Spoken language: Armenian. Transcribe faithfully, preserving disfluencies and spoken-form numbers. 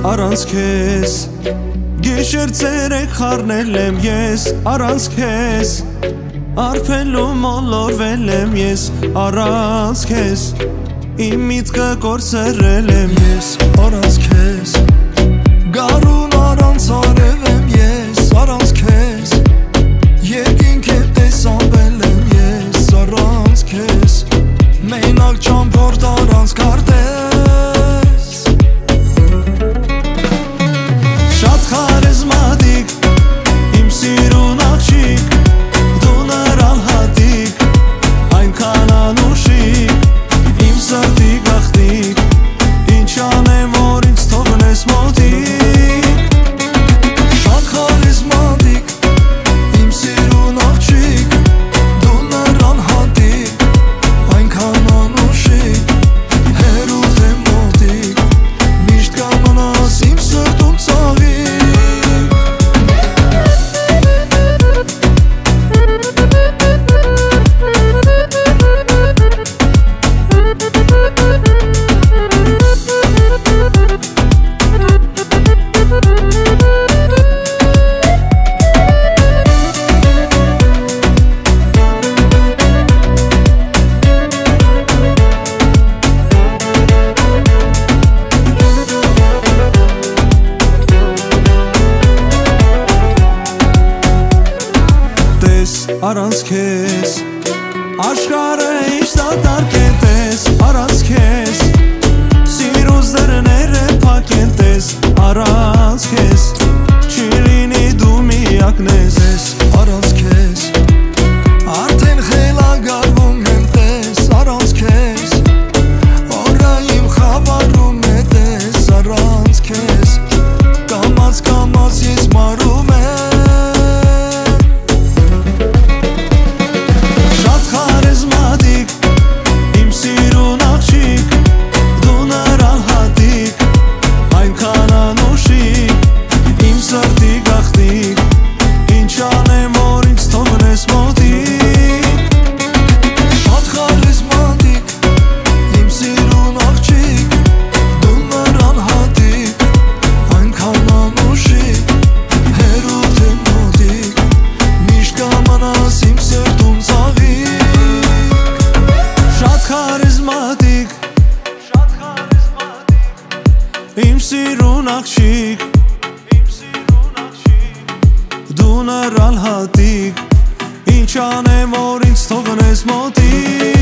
առանց քեզ Գիշեր ցերեկ խառնել եմ ես առանց քեզ Արփելու մոլորվել եմ ես առանց քեզ Իմ միտքը կորցրել եմ ես առանց քեզ Գարուն առանց արև եմ ես առանց քեզ Երկինք եմ տեսանվել եմ ես առանց քեզ Մենակ ճամփորդ առանց քարտեզ Շատ խարիզմատիկ իմ սիրուն աղջիկ Դու նրան հատիկ այնքան անուշիկ Իմ սրտի գաղտնիք Ինչ անեմ որ ինձ թողնես մոտիկ Շատ խարիզմատիկ իմ սիրուն աղջիկ Դու նրան հատիկ այնքան անուշիկ Հերուտ եմ մոտիկ Միշտ կամնաս իմ սրտում ծաղիկ Առանց քեզ Աշխարհը ինչ դատարկ է տես Առանց քեզ Սիրուս դռները փակ են տես Առանց քեզ Չի լինի դու միակն ես Առանց քեզ Արդեն խելագարվում եմ տես Առանց քեզ Օրը իմ խավարում է տես Առանց քեզ Կամաց կամաց ես մարում եմ Իմ սիրուն աղջիկ Դու նրան հատիկ Ինչ անեմ որ ինձ թողնես մոտիկ